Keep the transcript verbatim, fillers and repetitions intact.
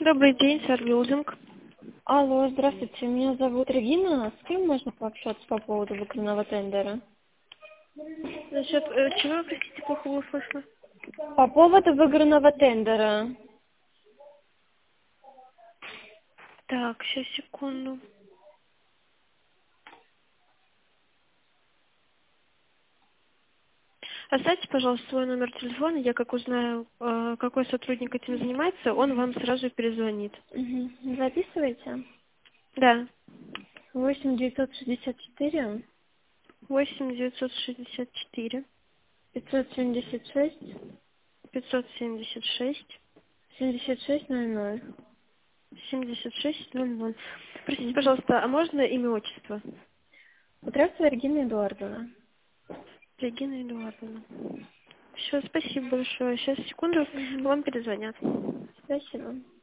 Добрый день, Сарбилдинг. Алло, здравствуйте, меня зовут Регина. С кем можно пообщаться по поводу выигранного тендера? Насчет э, чего, простите, плохо было слышно? По поводу выигранного тендера. Так, сейчас, секунду. Оставьте, пожалуйста, свой номер телефона. Я как узнаю, э, какой сотрудник этим занимается, он вам сразу перезвонит. Угу. Записывайте. Да. Восемь девятьсот шестьдесят четыре восемь девятьсот шестьдесят четыре пятьсот семьдесят шесть пятьсот семьдесят шесть семьдесят шесть ноль ноль. семьдесят шесть ноль ноль. Простите, пожалуйста, а можно имя, отчество? Здравствуйте, Регина Эдуардовна. Регина Эдуардовна. Все, спасибо большое. Сейчас, секунду, Угу. вам перезвонят. Спасибо.